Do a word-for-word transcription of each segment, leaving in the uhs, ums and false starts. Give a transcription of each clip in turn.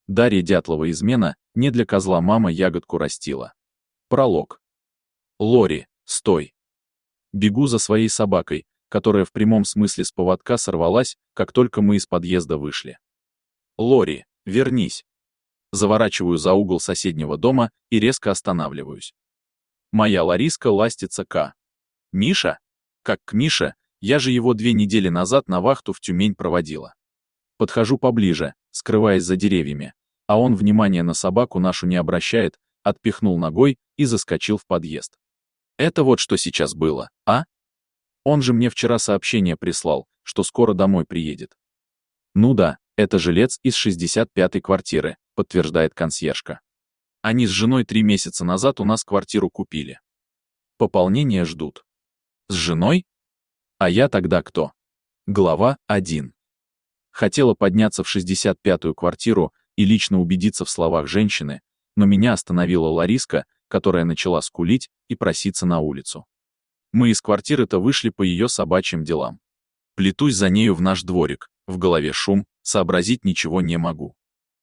Дарья Дятлова измена, не для козла мама ягодку растила. Пролог. Лори, стой. Бегу за своей собакой, которая в прямом смысле с поводка сорвалась, как только мы из подъезда вышли. Лори, вернись. Заворачиваю за угол соседнего дома и резко останавливаюсь. Моя Лариска ластится к Миша? Как к Мише, я же его две недели назад на вахту в Тюмень проводила. Подхожу поближе, скрываясь за деревьями, а он внимания на собаку нашу не обращает, отпихнул ногой и заскочил в подъезд. Это вот что сейчас было, а? Он же мне вчера сообщение прислал, что скоро домой приедет. Ну да, это жилец из шестьдесят пятой квартиры, подтверждает консьержка. Они с женой три месяца назад у нас квартиру купили. Пополнение ждут. С женой? А я тогда кто? Глава один. Хотела подняться в шестьдесят пятую квартиру и лично убедиться в словах женщины, но меня остановила Лариска, которая начала скулить и проситься на улицу. Мы из квартиры-то вышли по ее собачьим делам. Плетусь за нею в наш дворик, в голове шум, сообразить ничего не могу.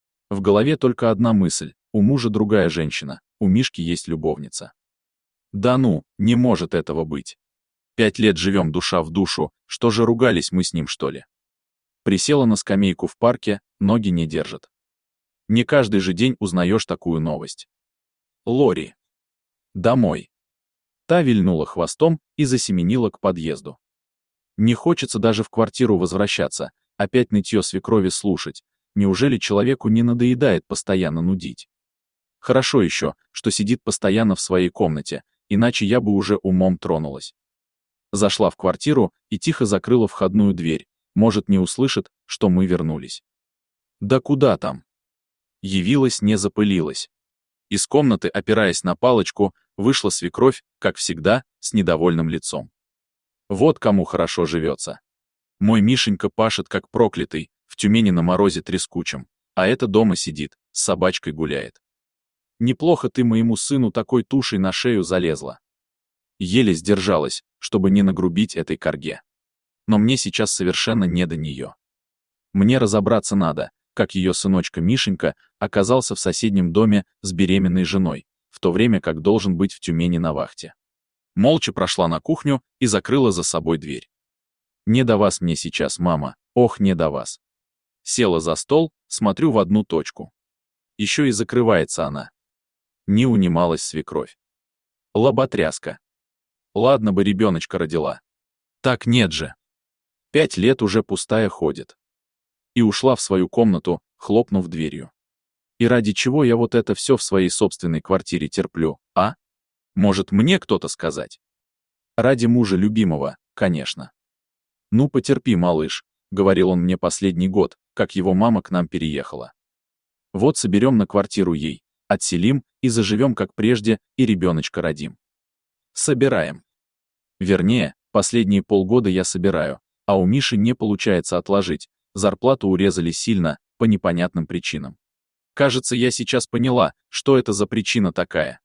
В голове только одна мысль: у мужа другая женщина, у Мишки есть любовница. Да ну, не может этого быть. Пять лет живем душа в душу, что же ругались мы с ним, что ли? Присела на скамейку в парке, ноги не держат. Не каждый же день узнаешь такую новость. Лори. Домой. Та вильнула хвостом и засеменила к подъезду. Не хочется даже в квартиру возвращаться, опять нытье свекрови слушать. Неужели человеку не надоедает постоянно нудить? Хорошо еще, что сидит постоянно в своей комнате, иначе я бы уже умом тронулась. Зашла в квартиру и тихо закрыла входную дверь. Может, не услышит, что мы вернулись. Да куда там? Явилась, не запылилась. Из комнаты, опираясь на палочку, вышла свекровь, как всегда, с недовольным лицом. Вот кому хорошо живется. Мой Мишенька пашет как проклятый, в Тюмени на морозе трескучем, а это дома сидит, с собачкой гуляет. Неплохо ты моему сыну такой тушей на шею залезла. Еле сдержалась, чтобы не нагрубить этой корге. Но мне сейчас совершенно не до нее. Мне разобраться надо, как ее сыночка Мишенька оказался в соседнем доме с беременной женой, в то время как должен быть в Тюмени на вахте. Молча прошла на кухню и закрыла за собой дверь. Не до вас мне сейчас, мама, ох, не до вас. Села за стол, смотрю в одну точку. Еще и закрывается она. Не унималась свекровь. Лоботряска. Ладно бы ребеночка родила. Так нет же. Пять лет уже пустая ходит. И ушла в свою комнату, хлопнув дверью. И ради чего я вот это все в своей собственной квартире терплю, а? Может, мне кто-то сказать? Ради мужа любимого, конечно. Ну, потерпи, малыш, говорил он мне последний год, как его мама к нам переехала. Вот соберем на квартиру ей, отселим и заживем как прежде, и ребеночка родим. Собираем. Вернее, последние полгода я собираю, а у Миши не получается отложить, зарплату урезали сильно, по непонятным причинам. Кажется, я сейчас поняла, что это за причина такая.